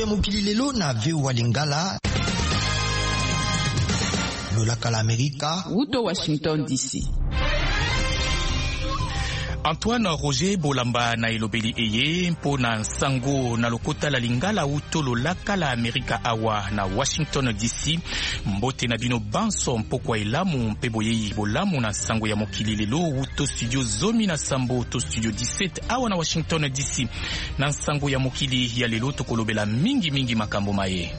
mokili lelo na VOA Lingala. Lola kala Amerika. Wuto Washington DC. Antoine Roger Bolamba na elobeli eye mpona sango na lokota la Lingala utolo laka la Amerika awa na Washington DC. Mbote na bino banso mpokwa elamu mpe boyei bolamu na sango ya mokili lelo uto studio zomi na sambo to studio 17 awa na Washington DC. Na sango ya mokili ya lelo tokolobela mingi makambo maye.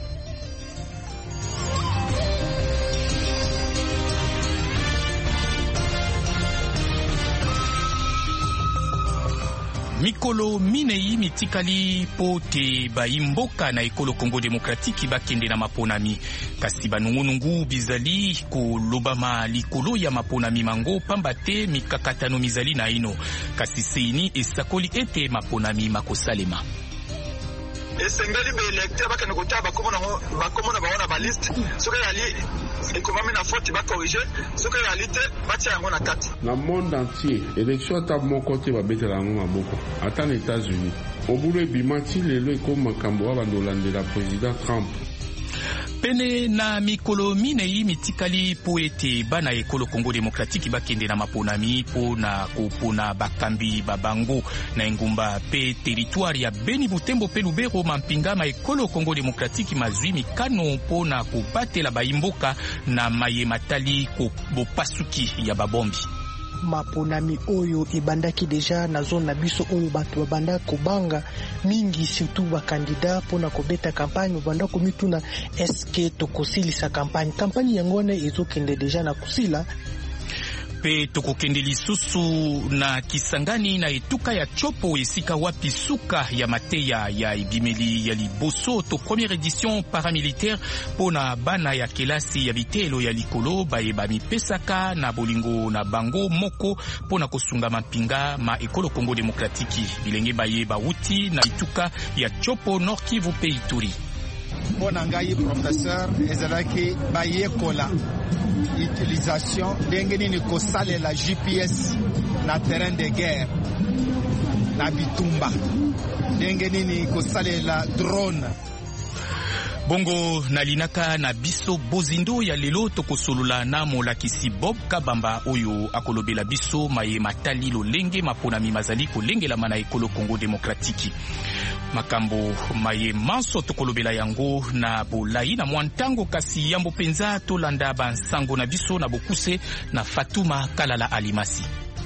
Mikolo minei mitikali pote baimboka na ekolo Congo Demokratiki bakende na maponami. Kasi banungunungu bizali kolobama likolo ya maponami mango pambate mikakatano mizali na ino. Kasi seini esakoli ete maponami makosalema. Esengeli be electeur bakene kota bakomona baona ba liste soka yali ekomami na faute ba corriger soka yali te batia yango na kati. Na monde entier élection ta moko te ba betela yango maboko ata na États-Unis obulu ebimati lelo ekoma makambo wa bandolandela président Trump. Pene na mikolo minei mitikali po ete bana ekolo Congo Demokratiki bakende na maponami po na kopona bakambi babango na engumba pe territoire ya Beni Butembo pe Lubero mampinga ma ekolo Congo Demokratiki mazwi mikano po na kobatela baimboka na maye matali ko bopasuki ya babombi. Maponami oyo ebandaki deja na zone na biso oyo bato babanda kobanga mingi surtout ba candidat pona kobeta campagne babanda komituna eske tokosilisa campagne yango na ezokende deja na kusila. Pe tokokende lisusu na Kisangani na etuka ya Chopo esika wapi suka ya mateya ya ibimeli ya liboso to première édition paramilitaire pona bana ya kelasi ya bitelo ya likolo bayeba mipesaka na bolingo na bango moko pona kosunga mapinga ma ekolo Congo Demokratiki bilenge bayeba wuti na etuka ya Chopo Nord Kivu pe Ituri. Pona ngai professeur ezalaki bayekola utilisation d'engeni ni kosale la GPS na terrain de guerre na bitumba d'engeni ni kosale la drone. Bongo na linaka na biso bozindo ya lelo tokosolula na molakisi Bob Kabamba oyo akolobela biso maye matali lolenge maponami mazali kolengela mana ekolo Congo Demokratiki. Makambo maye manso tokolobela yango na bolai na mwantango kasi yambo penza tolanda bansango na biso na bokuse na Fatuma Kalala Alimasi.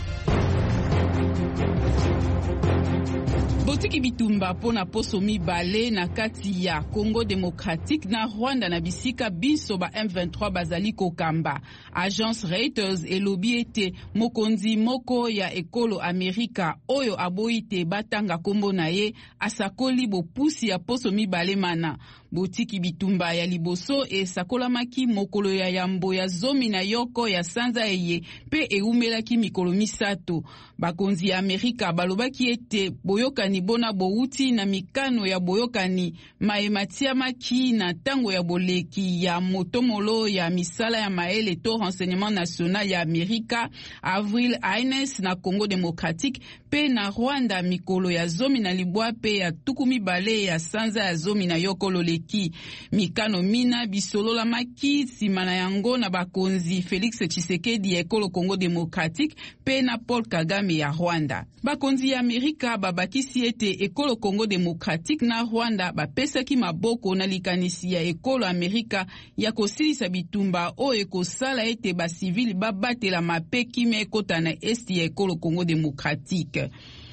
Botiki bitumba pona poso mibale na kati ya Congo Démocratique na Rwanda na bisika biso ba M23 bazali kokamba. Agence Reuters elobi ete mokonzi moko ya ekolo Amerika oyo aboite batanga kombo na ye asakoli bopusi ya poso mibale mana. Botiki bitumba ya liboso esakolamaki mokolo ya yambo ya zomi na yoko ya sanza eye pe eumelaki mikolo misato. Bakonzi ya Amerika balobaki ete boyokani bona bouti na mikano ya boyokani maematiamaki na tango ya boleki ya motomolo ya misala ya maele to renseignement national ya Amerika Avril Haines na Congo Démocratique pe na Rwanda mikolo ya zomi na libwa pe ya tukumi bale ya sanza ya zomi na yoko loleki. Mikano mina bisolola maki simana yango na bakonzi Félix Tshisekedi ya ekolo Congo Démocratique pe na Paul Kagame ya Rwanda. Bakonzi ya Amerika babakisi ete ekolo Congo Démocratique na Rwanda bapesaki maboko na likanisi ya ekolo Amerika ya kosilisa bitumba oyo ekosala ete basivili babatela mapeki mekota na esti ya ekolo Congo Démocratique.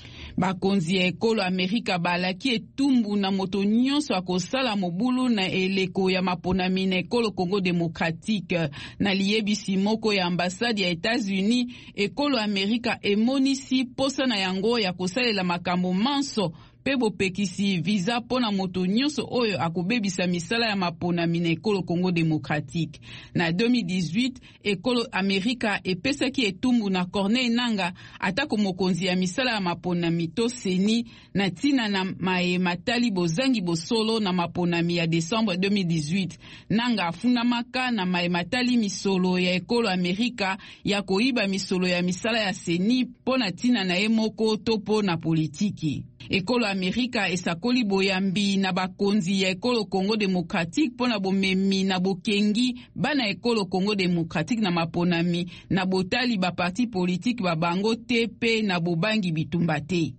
Bakonzi ya ekolo Amerika balaki etumbu na moto nyonso akosala mobulu na eleko ya maponami na ekolo Congo Démocratique. Na liyebisi moko ya ambassade ya États-Unis, ekolo Amerika emonisi posa na yango ya kosalela makambo manso pe bopekisi visa pona moto nyonso oyo akobebisa misala ya maponami na ekolo Congo Démocratique. Na 2018, ekolo Amerika epesaki etumbu na Corneille Nangaa atako mokonzi ya misala ya maponami to seni na tina na matali bozangi bosolo na maponami ya Décembre 2018. Nangaa afundamaka na matali misolo ya ekolo Amerika ya koiba misolo ya misala ya seni pona tina na emoko to pona politiki. Ekolo Amerika esakoli boyambi na bakonzi ya ekolo Congo Démocratique pona bomemi na bokengi bana ekolo Congo Démocratique na maponami na botali ba parti politique ba bango tepe na bobangi bitumba te.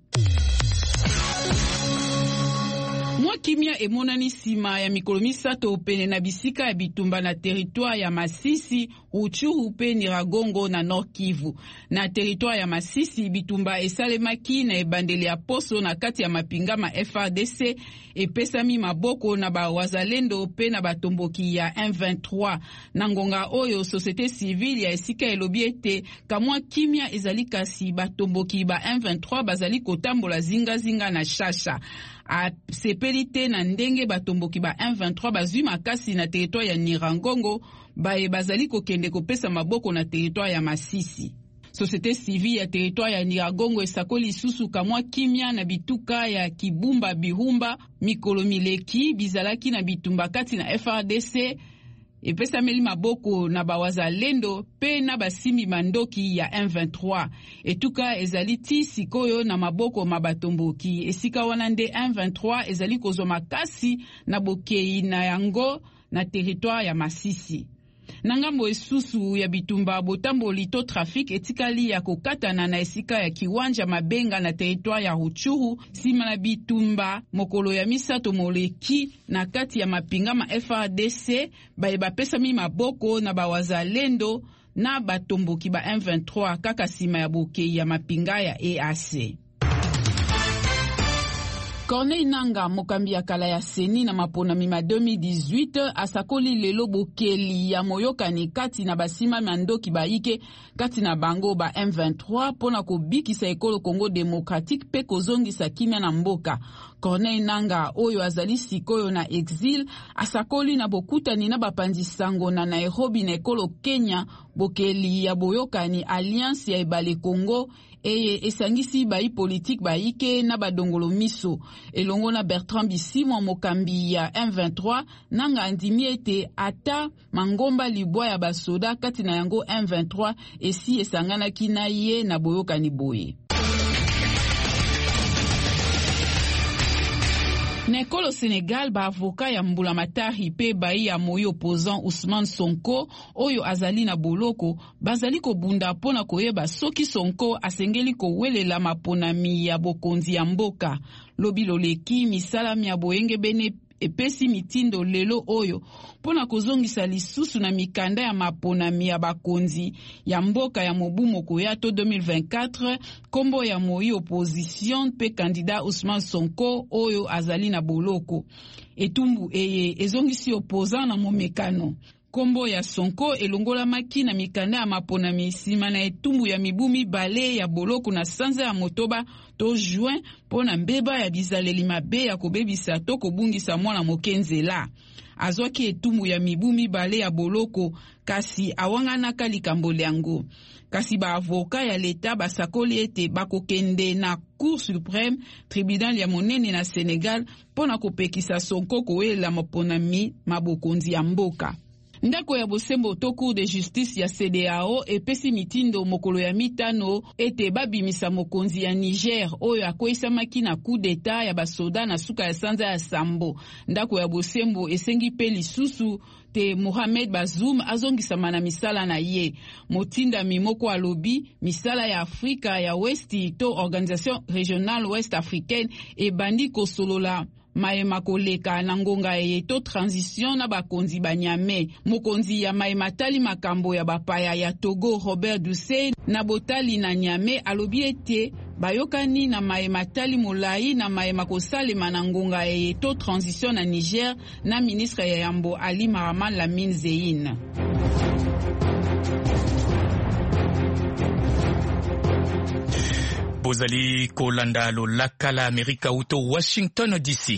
Mwa kimia emonani sima ya mikolo misato pene na bisika ya bitumba na territoire ya Masisi, Rutshuru pe Nyiragongo na Nord Kivu. Na territoire ya Masisi, bitumba esalemaki na ebandeli ya poso na kati ya mapingama FARDC epesami maboko na ba wazalendo pe na batomboki ya M23. Na ngonga oyo société civile ya esika elobi ete kamwa kimia ezali kasi batomboki ba M23 bazali kotambola zinga na shasha. A sepelite na ndenge batomboki ba M23 bazwi makasi na territoire ya Nyiragongo bazali kokende kopesa maboko na territoire ya Masisi. Société civile ya territoire ya Nyiragongo esakoli susu kamwa kimia na bituka ya Kibumba Bihumba mikolo mileki bizalaki na bitumba kati na FARDC epesameli maboko na bawazalendo pe na basimi mandoki ya M23. Etuka ezali ti sikoyo na maboko mabatomboki. Esika wana nde M23 ezali kozwa makasi na bokei na yango na territoire ya Masisi. Nangambo esusu ya bitumba botamboli to trafic etikali ya kokatana na esika ya kiwanja Mabenga na territoire ya Rutshuru sima na bitumba mokolo ya misato moleki na kati ya mapingama FARDC bapesami maboko na bawazalendo na batomboki ba M23 kaka sima ya bokei ya mapinga ya EAC. Corneille Nangaa, mokambi ya kala ya Seni na maponami ma 2018, asakoli lelo bokeli ya moyokani kati na basima mandoki baike kati na bango ba M23 pona kobikisa ekolo Congo Démocratique pe kozongisa kimia na mboka. Corneille Nangaa oyo azali sikoyo na exil asakoli na bokutani na bapanzi sango na Nairobi na ekolo Kenya bokeli ya boyokani Alliance ya Ebale Congo esangisi bai politique baike na badongolo miso. Elongo na Bertrand Bisimwa mokambi ya M23, Nangaa andimi ete ata mangomba libwa ya basoda kati na yango M23 esi esanganaki na ye na boyokani boye. Nekolo Sénégal ba avoka ya Mbula Matari pe bai ya moyo opposant Ousmane Sonko oyo azali na boloko bazali kobunda pona koyeba soki Sonko asengeli kowelela maponami ya bokonzi ya mboka. Lobi loleki misalami ya boyenge bene epesi mitindo lelo oyo pona kozongisa lisusu na mikanda ya maponami ya bakonzi ya mboka ya mobu moko ya to 2024 kombo ya moi opposition pe candidat Ousmane Sonko oyo azali na boloko. Etumbu ezongisi opposant na momekano. Kombo ya Sonko elongola maki na mikanda ya maponami sima na etumbu ya mibumi bale ya boloko na sanza ya motoba to juin pona mbeba ya bizaleli mabe ya kobebisa to kobungisa mwana mokenzela. Azwaki etumbu ya mibumi bale ya boloko kasi awanganaka likambo yango. Kasi ba avoka ya leta basakoli ete bakokende na Cour suprême tribunal ya monene na Sénégal pona kopekisa Sonko kowelela maponami mabokonzi ya mboka. Ndako ya bosembo to Cour de justice ya CEDEAO epesi mitindo mokolo ya mitano ete babimisa mokonzi ya Niger oyo akweisamaki na coup d'etat ya basoda na suka ya sanza ya Sambo. Ndako ya bosembo esengi pe lisusu te Mohamed Bazoum azongisama na misala na ye. Motinda mimoko alobi misala ya Afrika ya Westi to Organisation Régionale Ouest Africaine ebandi kosolola maema koleka na ngonga to transition na bakonzi banyame. Mokonzi ya maema tali makambo ya bapaya ya Togo Robert Doucet na botali na Nyame alobi ete bayokani na maema tali molai na maema kosalema na ngonga to transition na Niger na ministre ya Yambo Ali Maraman Lamine Zein. Bozali kolanda lolaka la Amerika uto Washington DC.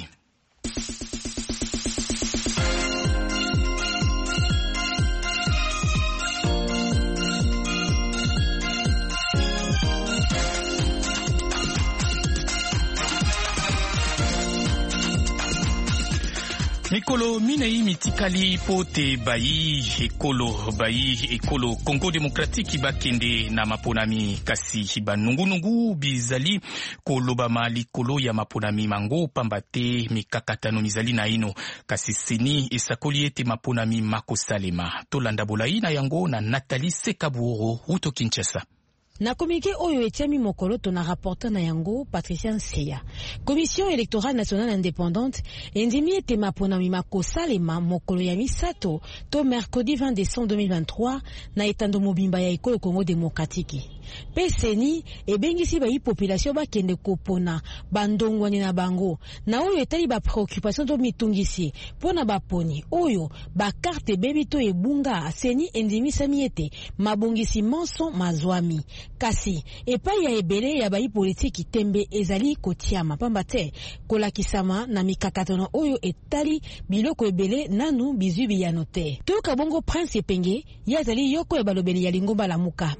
mikolo minei mitikali pote bayi ekolo Congo Démocratique bakende na maponami kasi banungunungu bizali kolobama likolo ya maponami mango pambate mikakatano mizali na ino kasi seni esakoli ete maponami makosalema tolanda bolai na yango na Nathalie Sekaburo uto Kinshasa. Na komike oyo etiami mokolo to na rapporteur na yango Patricia Nseya. Commission électorale nationale indépendante endimi ete maponami makosalema mokolo ya misato to mercredi 20 décembre 2023 na etando mobimba ya ekolo Congo Démocratique. Peseni ebengisi ba population bakende kopona bandongwani na bango na oyo etali ba préoccupation to mitungisi pona baponi oyo ba carte bebi to ebunga seni endimi samiete mabongisi monso mazwami kasi epai ya ebele ya bayi politiki tembe ezali kotiama pamba te kolakisama na mikakatano oyo etali biloko ebele nanu bizubi ya note toka bongo Prince Epenge yazali yoko ebalobeli ya lingomba la muka.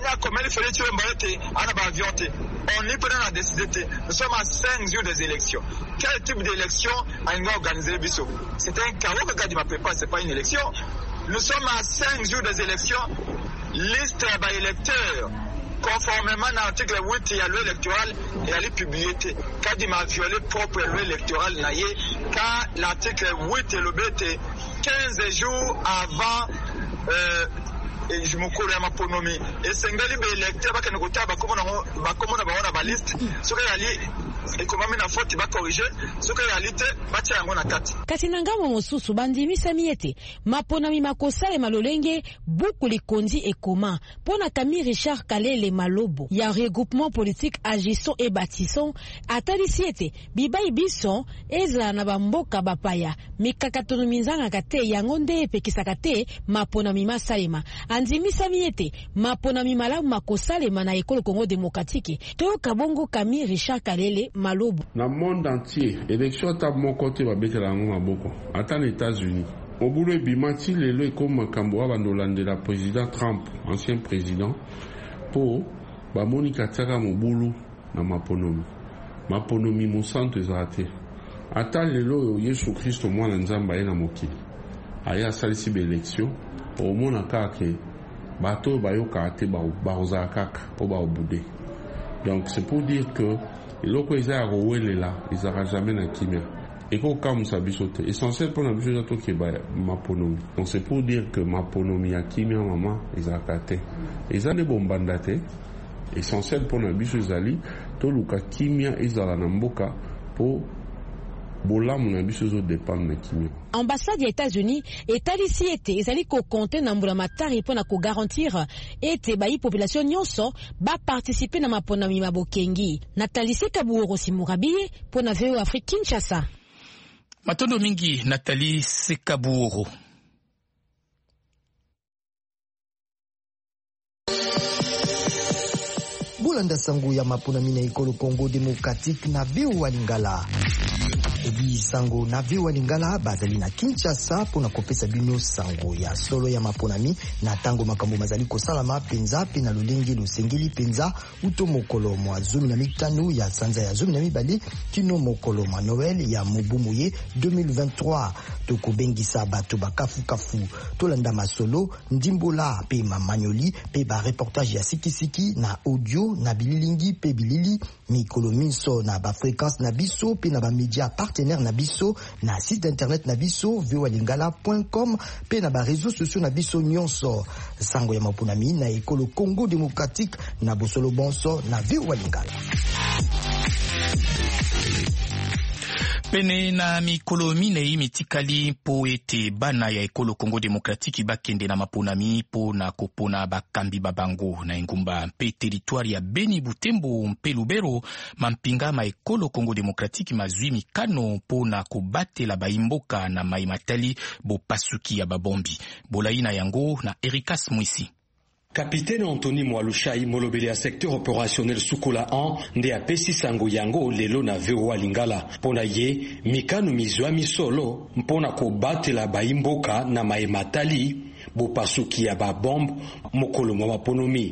Nous sommes à 5 jours des élections. Quel type d'élection a organisé Bissau? C'est un chaos que Gadi m'a préparé, c'est pas une élection. Nous sommes à 5 jours des élections. Liste d'électeurs. Conformément à l'article 8 de la loi électorale, et elle est publiée. Gadi m'a violé propre loi électorale, car l'article 8 est le BT 15 jours avant. Et je me colle à ma ponomie. Et c'est un gars qui est électeur, qui est électeur, qui est liste. Ce qui est allé, et comment on a fait, il va corriger. Ce qui est allé, il va tirer kati. Katinanga mosusu bandimi samiete. Maponami makosale malolenge, beaucoup les kondi et comment. Pona Camille Richard Kalele Malobo. Il y a un regroupement politique agissant et bâtissant. Atali siete, bibai bison, ezla na bamboka bapaya. Mikakatono minzanga kate, yangonde pekisakate, maponami masalema. Andimi samiete maponami malamu makosalema na ekolo Congo Démocratique to kabongo Camille Richard Kalele Malobo. Na monde entier élection ta mon côté va betela ngo maboko ata les États-Unis obulu ebimati lelo ekoma makambo abandolande la président Trump ancien président po ba Monica Tsaka mobulu na maponomi mosanto ezate ata lelo Yesu Kristo mwana nzamba ena mokili aya salisi be élection au mona kake bato bayoka ate baoza kaka po baobude. Donc c'est pour dire que eloko eza rowelela ezara jamais na kimia eko kamusa bisote essentiel pour na biso to ke ba maponomi. Donc c'est pour dire que maponomi ya kimia mama ezaka te ezale bombanda te essentiel pour na biso ezali to luka kimia ezala na mboka po Ambassade des États-Unis est ici été ezali ko compter na mbula matari pona ko garantir ete bayi population nyonso ba participer na maponami mabokengi. Nathalie Sekaburo Simurabie pona VOA Afrique Kinshasa. Matondo mingi Nathalie Sekaburo. Bulanda sango ya maponami na ekolo Congo Démocratique na VOA Lingala. Ebi sango na VOA Lingala bazali na Kinshasa pona kopesa bino sango ya solo ya maponami na tango makambo mazali kosalama penza pe na lolenge losengeli penza uto mokolo mwa 15 ya sanza ya 12 kino mokolo mwa Noël ya mobumuye 2023 toko bengisa bato bakafu tolanda masolo ndimbola pe mamanyoli pe ba reportage ya sikisiki na audio na bililingi pe bilili mikolo minso na ba fréquence na biso pe na ba média partenaire na biso na site internet na biso voalingala.com pe na ba réseaux sociaux na biso nyonso sango ya maponami na ekolo Congo Démocratique na bosolo bonso na voalingala. Pene na mikolo minei mitikali po ete bana ya ekolo Congo Démocratique bakende na maponami po na kopona bakambi babango na engumba mpe territoire ya Beni Butembo mpe Lubero mampinga ma ekolo Congo Démocratique mazwi mikano po na kobatela baimboka na maimatali bopasuki ya babombi bolai na yango na Erikas Mwisi. Capitaine Anthony Mwalushai molobeli ya secteur opérationnel Sukola 1 nde apesi sango yango lelo na VOA Lingala pona ye mikano mizwa misolo mpona kobatela baimboka na maematali bopasuki ya babombe mokolo mwa maponomi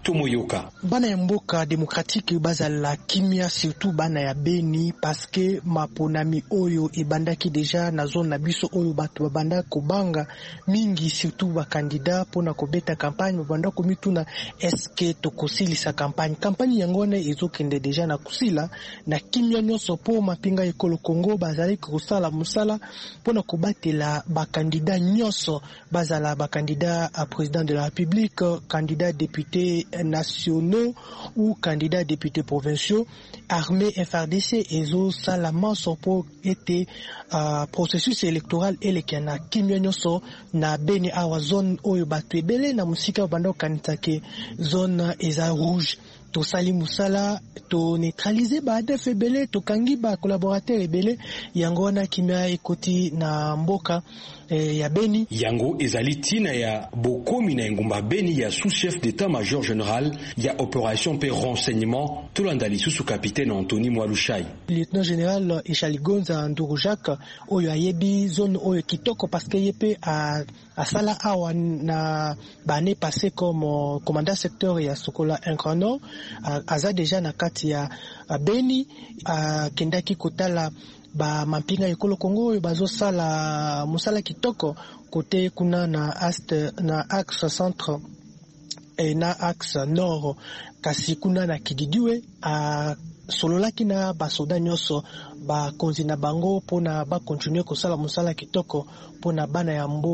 Tomoyoka. Bana ya mboka démocratique bazala kimia surtout bana ya Beni parce que maponami oyo ebandaki déjà na zone na biso oyo bato babanda kobanga mingi surtout ba candidat pona kobeta campagne babanda komituna eske tokosilisa campagne yangone ezokende déjà na kusila na kimia nyonso po mapinga ekolo Congo bazali kosala musala pona kobatela ba candidat nyonso bazala ba candidat à président de la République, candidat député nationaux ou candidats députés provinciaux, armée FRDC ezo salama sopo était processus électoral elekana kimionyoso na Beni awa zone oyo batu ebele na musika bando kanitake zone eza rouge. To sali musala to neutraliser ba ADF ebele to kangi ba collaborateur ebele yango wana kimia ekoti na mboka ya Beni. Yango ezali tina ya bokomi na ngumba Beni ya sous-chef d'état-major général ya opération pe renseignement tolandali sous capitaine Anthony Mwalushai. Lieutenant général Echaligonza Nduru Jacques oyo ayebi zone oyo kitoko parce que yepe a sala awa na bane passé comme commandant secteur ya Sokola Ingrano aza déjà na kati ya Beni kendaki kotala ba mampinga ekolo Congo bazo sala musala kitoko côté kuna na axe centre et na axe nord kasi kuna na Kididiwe sololaki na basoda nyonso ba konzi na bango pona ba continuer kosala musala kitoko pona bana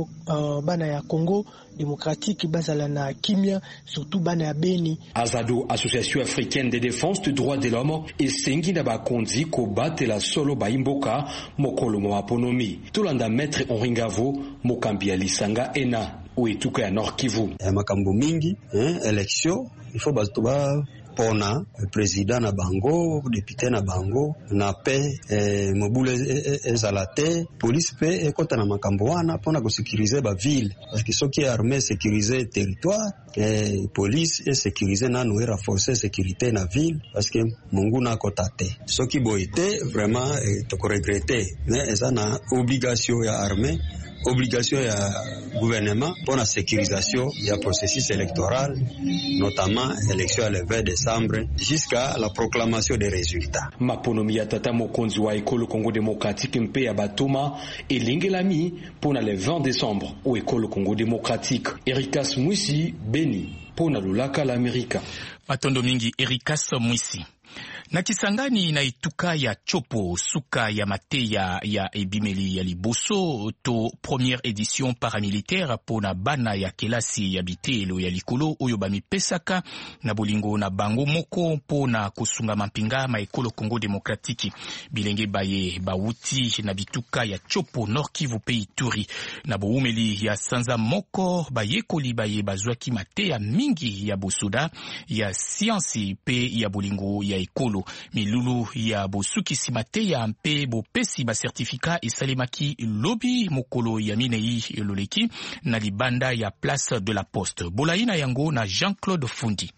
ya Congo démocratique bazala na kimia surtout bana ya Beni. Azado, Association africaine de défense des droits de l'homme, esengi na ba konzi ko batela solo ba imboka mokolo mo aponomi tolanda maître Oringavo mokambi ya Lisanga ena oetuka ya Nord Kivu. Makambo mingi élection il faut batuba pona président na bango député na bango na pe mobule ezalate police pe ekota na makambo wana pona ko sécuriser ba ville parce que soki armée sécuriser territoire police et sécuriser na nous renforcer sécurité na ville parce que mungu na kotate soki boite vraiment to regretter mais eza na obligation ya armée obligation ya gouvernement pour la sécurisation du processus électoral, notamment l'élection le 20 décembre, jusqu'à la proclamation des résultats. Maponomi ya tata mokonzi wa ekolo Congo démocratique mpe ya batoma elingelami pona le 20 décembre au ekolo Congo démocratique. Erikas Mwisi Beni pona lulaka l'Amerika. Matondo mingi Erikas Mwisi. Na Kisangani na ituka ya chopo suka ya mateya ya ebimeli ya liboso to première édition paramilitaire pona bana ya kelasi ya bitelo ya likolo oyo bamipesaka na bolingo na bango moko pona kosunga mampinga ma ekolo Congo démocratique bilenge baye bawuti na bituka ya chopo Nord Kivu pe Ituri na boumeli ya sanza moko bayekoli baye bazwaki mateya mingi ya bosoda ya science pe ya bolingo ya ekolo milulu ya bosukisi mateya mpe bopesi ba certificat esalemaki lobi mokolo ya minei eloleki na libanda ya place de la Poste. Bolaina yango na Jean-Claude Fundi.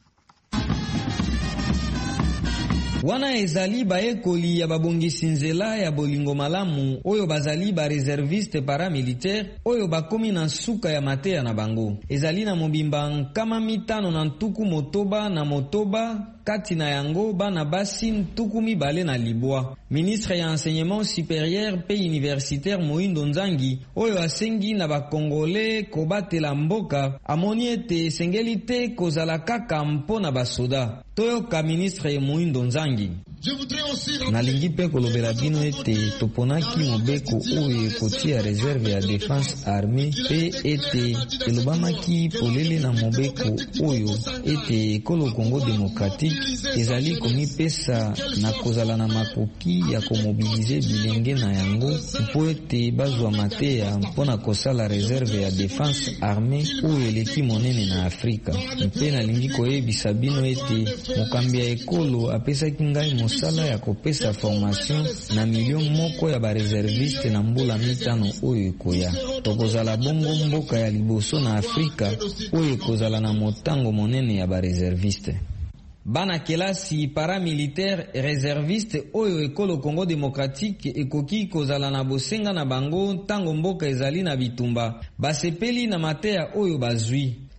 Wana ezali baekoli ya babongisi nzela ya bolingo malamu oyo bazali ba réserviste paramilitaire oyo bakomi na suka ya mateya na bango. Ezali na mobimba nkama mitano na ntuku motoba na motoba kati na yango bana basi ntuku mibale na libwa. Ministre ya enseignement supérieur pe universitaire Moindo Nzangi oyo asengi na bakongole kobatela mboka amoni ete esengeli te kozala kaka mpona basoda. Toyoka ministre Moindo Nzangi. Nalingi pe kolobela bino ete toponaki mobeko oyo ekotia réserve ya défense armée pe ete elobamaki polele na mobeko oyo ete ekolo Congo démocratique ezali komipesa na kozala na makoki ya komobilize bilenge na yango mpo ete bazwa mateya mpona kosala réserve ya défense armée oyo eleki monene na Afrika. Mpe nalingi koyebisa bino ete mokambi ya ekolo apesaki ngai mosala ya kopesa formation na million moko ya ba réserviste na mbula mitano oyo ekoya. Tokozala bongo mboka ya liboso na Afrika oyo ekozala na motango monene ya ba réserviste. Bana kelasi paramilitaire réserviste oyo ekolo Congo démocratique ekoki kozala na bosenga na bango tango mboka ezali na bitumba basepeli na mateya oyo bazwi.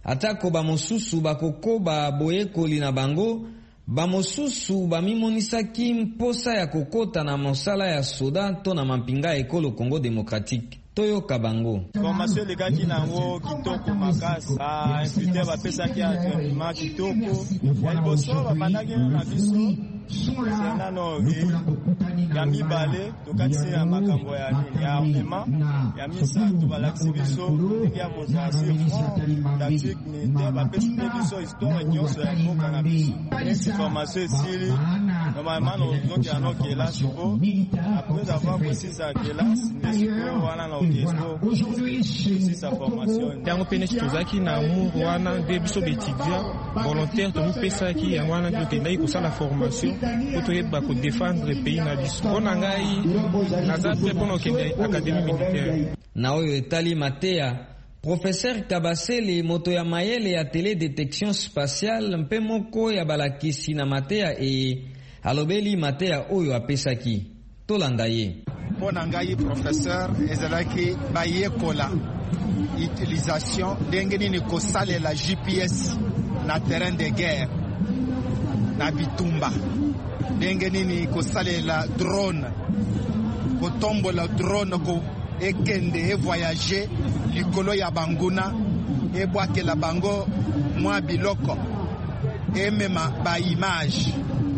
atako bamosusu bakokoba boyekoli na bango, bamosusu bamimonisaki mposa ya kokota na mosala ya soda to na mampinga ekolo Congo Démocratique. Toyoka bango. Formation lekaki nango kitoko makasi. Instructeur bapesaki entraînement kitoko. Ya liboso babandaki na biso sena nogi ya mibale tokatisi na makambo ya nini ya armement ya misato balakisi biso ndenge ya kozasi tactique militaire bapesi mpe biso histoire nyonso ya mboka na biso. Nesi formation esili normalement nozokea no kelasi po après avoir précisé la kelasi nesi po wana na okesko précisé formation yango mpe nesi tozalaki na amour wana nde biso baétudiant volontaire tomipesaki yango wana mpe tokendaki kosala formation po toyeba kodefendre pays na biso. Mpona ngai naza mpe mpona okende akademi militaire. Na oyo etali mateya, Professeur Kabasele moto ya mayele ya télédétection spatiale mpe moko ya balakisi na mateya alobeli mateya oyo apesaki. Tolanda ye. Mpona ngai professeur ezalaki bayekola utilisation ndenge nini kosalela GPS na terrain de guerre na bitumba, ndenge nini kosalela drone, kotombola drone ko ekende voyager likolo ya banguna ebwakela bango mwa biloko emema ba image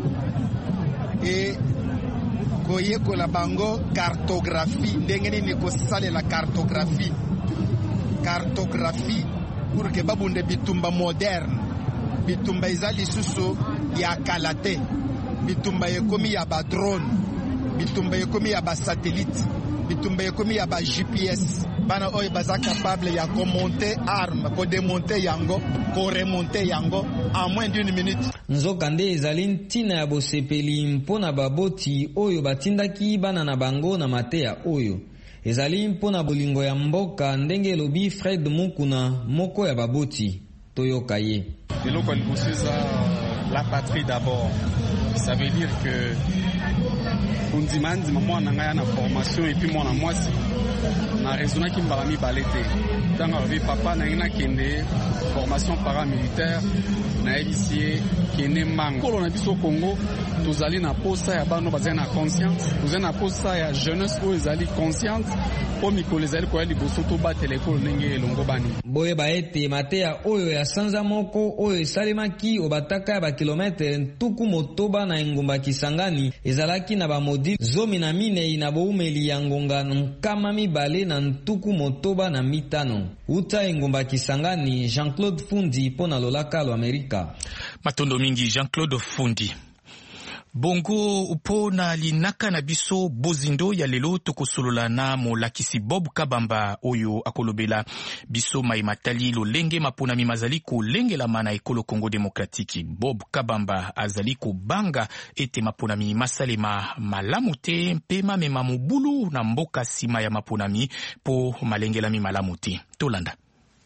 koyekola bango cartographie, ndenge nini kosalela cartographie pour que babunde bitumba moderne, bitumba ezali susu ya kalate, bitumba yekomi ya ba drone, bitumba yekomi ya ba satellite, bitumba yekomi ya ba GPS. Bana oyo baza capable ya komonter arme, ko démonter yango, ko remonter yango en moins d'une minute. Nzoka nde ezali ntina ya bosepeli mpona baboti oyo batindaki bana na bango na mateya oyo. Ezali mpona bolingo ya mboka ndenge elobi Fred Mukuna moko ya baboti. Toyoka ye. Eloko aliboseza la patrie d'abord. Ça veut dire que kundimandi mwana ngaya na formation et puis mwana mwasi na raisonna ki mbala mibale te. Tanga revi papa na ngina kende formation paramilitaire na ebisie kene mango. Kolo na biso Congo tozali na posa ya bano bazali na conscience, tozali na posa ya jeunesse oyo ezali consciente po mikolo ezali koya liboso to batela ekolo ndenge elongo bani. Boye baete mateya oyo ya sanza moko oyo esalemaki obataka ya bakilometre ntuku motoba na engumba Kisangani ezalaki na bamodi 14 na boumeli ya ngonga nkama mibale na ntuku motoba na mitano. Uta engumba Kisangani, Jean-Claude Fundi pona lolaka lo Amerika. Matondo mingi Jean-Claude Fundi. Bongo upona linaka na biso bozindo ya lelo tokosolola na molakisi Bob Kabamba oyo akolobela biso maimatali lolenge mapona mimazali kolengela mana ekolo Congo Démocratique. Bob Kabamba azali kobanga ete maponami masalema malamu te mpe mamema mobulu na mboka sima ya maponami po malengelami malamu te. Tolanda.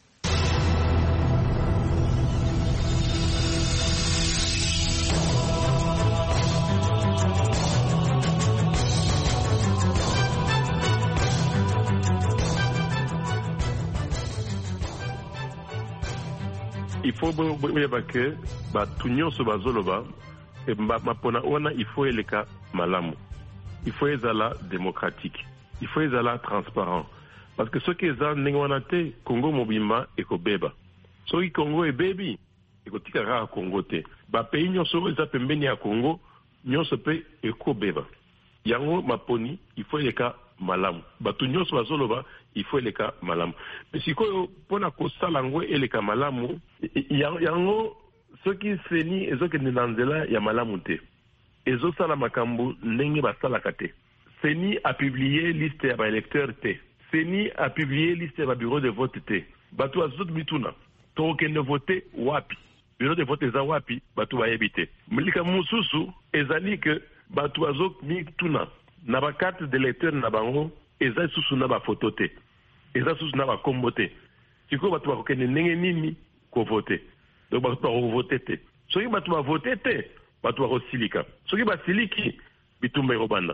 Il faut que batunyo so bazoloba e mapona ona il faut eleka malamu, il faut ezala démocratique, il faut ezala transparent parce que ce qui est ndenge wana te Congo mobima ekobeba soki Congo ebebi ekotika kaka Congo te ba pays nyonso eza pembeni ya Congo nyonso pe ekobeba yango maponi il faut eleka malamu batu nyonso bazoloba il faut eleka malamu mais sikoyo pona kosala ngo eleka malamu yango soki seni ezokende na nzela ya malamu te ezosala makambo ndenge basalaka te. Seni a publié liste ya baélecteur te, seni a publié liste ya babureau de vote te, batu azot mituna tokende vote wapi, bureau de vote eza wapi, batu bayebi te. Milika mususu ezali ke batu azot mituna na ba carte d'électeur na bango eza susu na ba photo te, eza susu na ba kombo te. Siko batu bakokende ndenge nini ko vote, donc batu bakovote te. Soki batu bavote te, batu bakosilika. Soki basiliki bitumba erobanda.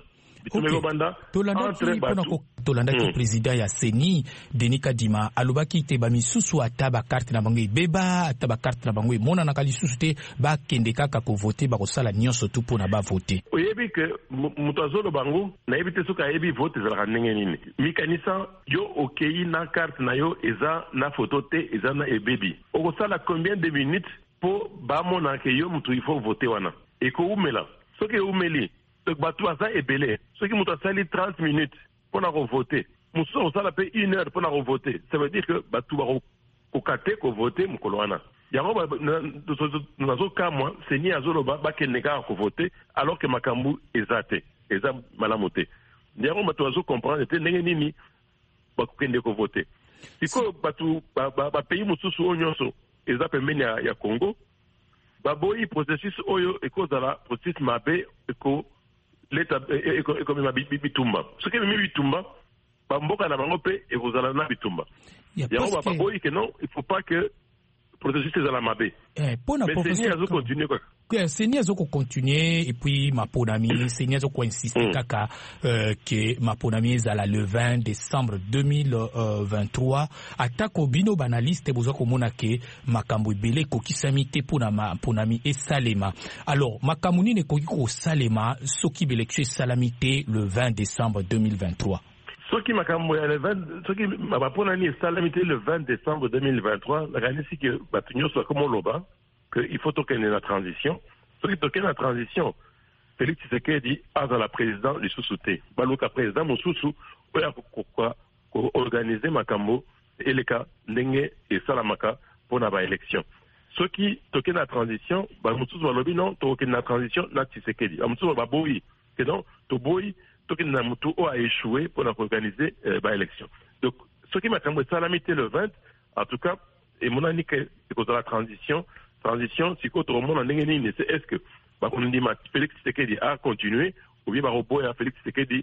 tolandaki président ya Seni Denis Kadima alobaki te bamisusu ata bakarte na bango ebeba ata bakarte na bango emonanaka lisusu te bakende kaka kovote bakosala nyonso tu mpona bavote. Oyebi ke moto azoloba bango nayebi te soki ayebi vote ezalaka ndenge nini. Mikanisa yo okei na carte na yo eza na photo te eza na ebebi okosala combien de minutes po bamona ke yo moto il faut voter wana ekoumela soki eumeli bato aza ebele soki moto asali 30 minutes mpona kovote mosusu akosala mpe 1 heure mpona kovote ça veut dire que bato bakoka te kovote mokolo wana yango nazokamwa Seni azoloba bakende kaka kovote alors que makambo eza te eza malamu te yango bato bazocomprendre te ndenge nini bakokende kovote sikoyo bato bapays mosusu oyo nyonso eza pembeni ya Congo baboyi processus oyo ekozala processus mabe ekomema bitumba soki ememi bitumba bamboka na bango mpe ekozala na bitumba yango baboyi ke non il faut pas que processus ezala mabe mais Seni azocontinue kaka Seni azokocontinue et puis maponami Seni azokoinsiste kaka ke maponami ezala le 20 décembre 2023 atako bino banaliste boza komona ke makambo ebele kokisami te mpona maponami esalema. Alors makambo nini ekoki kosalema soki belection esalami te le 20 décembre 2023? Soki makambo ya le 20 soki maponani esalami te le 20 décembre 2023 nakanisi ke bato nyonso bakomi oloba il faut tokende na transition soki tokende na transition Félix Tshisekedi azala président lisusu te baluka président mosusu oyo koorganize makambo eleka ndenge esalamaka mpona baélection soki tokende na transition bamosusu balobi non tokende na transition na Tshisekedi bamosusu baboyi ke non toboyi tokende na motu oyo aéchoué mpona koorganize baélection donc soki makambo esalami te le 20 en tout cas emonani ke ekozala transition sikoyo tokomona ndenge nini est-ce que bakondima Félix Tshisekedi a continué ou bien baroboya Félix Tshisekedi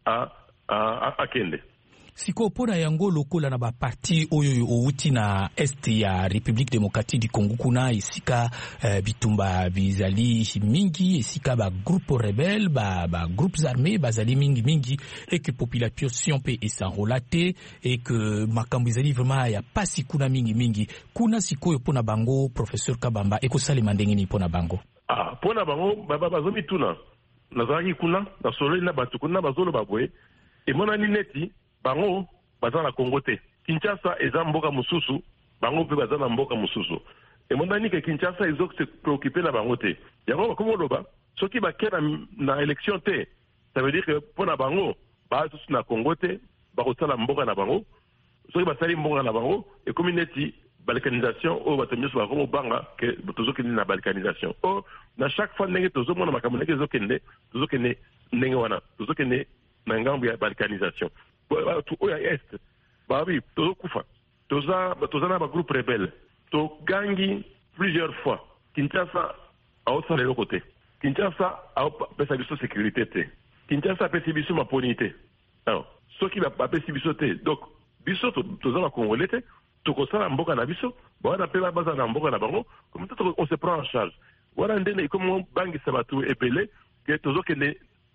a kende siko mpona yango lokola na baparti oyo outi na este ya République démocratique du Congo kuna esika bitumba bizali mingi esika ba groupe rebelle ba groupes armés bazali mingi et que population pe esanrola te et que makambo izali vraiment ya pasi kuna mingi kuna sikoyo mpona bango professeur Kabamba ekosalema ndenge ni mpona bango mpona bango bazomi tuna nazalaki kuna na sololi na bato kuna bazoloba boye emonani neti bango baza na Congo te Kinshasa eza mboka mosusu bango mpe baza na mboka mosusu emonani ke Kinshasa se préoccuper na bango te yango bakomi oloba soki bakena na élection te ça veut dire que mpona bango basusu na Congo te bakosala mboka na bango soki basali mboka na bango ekomi neti balkanisation oyo bato nyonso bakomi obanga ke tozokende na balkanisation o na chaque fois ndenge tozomona makambo ndenge tozokende ndenge wana tozokende na ngambo ya balkanisation bato oyo ya est babi tozokufa toza na bagroupe rebelle togangi plusieurs fois Kinshasa aosala eloko te Kinshasa aopesa biso sécurité te Kinshasa apesi biso maponi te alors soki bapesi biso te donc biso toza bakongole te tokosala mboka na biso bawana mpe baza na mboka na bango comme ça on se prend en charge wana ndenge ikomi bangisa bato ebele ke tozokende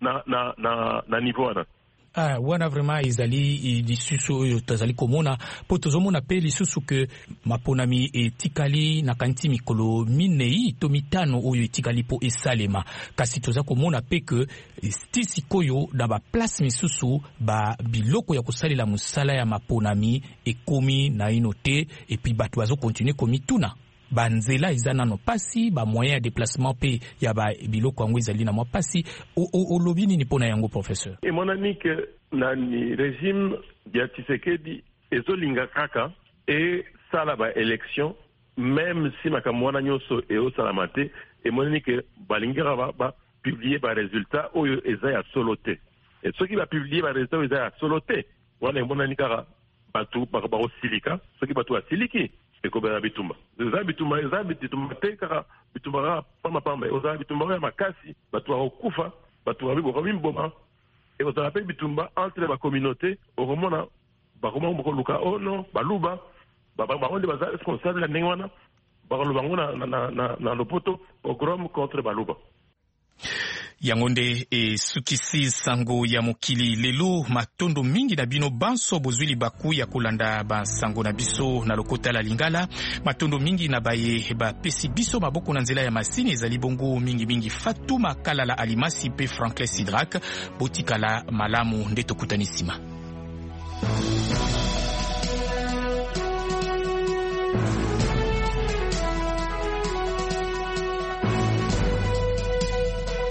na niveau wana wana vraiment ezali lisusu oyo tozali komona po tozomona pe lisusu ke maponami etikali na kanti mikolo minei to mitano oyo etikali po esalema kasi toza komona pe ke sikoyo na ba place misusu ba biloko ya kosalela musala ya maponami ekomi na ino te et puis bato bazo continuer komituna banzela eza nano pasi ba moyen ya déplacement pe ya ba biloko yango ezali na mwa pasi olobi nini mpona yango professeur emonani ke na ni régime ya Tshisekedi ezolinga kaka esala ba élection même si makambo wana nyonso eosalama te emonani ke balingaka ba publier ba résultat oyo eza ya solo te soki ba publier ba résultat oyo eza ya solo te wana emonani kaka bato bakosilika soki bato basiliki ekobela bitumba bitumba te kaka bitumba pamba ozala bitumba ya makasi bato bakokufa bato bakomimboma ekozala mpe bitumba entre bacommunauté okomona bakoluka ono baluba bango nde baza responsable ya ndenge wana bakoluba yango na lopoto pogrom contre baluba. Yangonde sukisi sango ya mokili lelo matondo mingi na bino banso bozwili baku ya kolanda bansango na biso na lokota la Lingala. Matondo mingi na baye pesi biso maboko na nzela ya masini ezali bongo mingi Fatuma Kalala Alimasi pe Franklin Sidrak botikala malamu nde tokutanisima.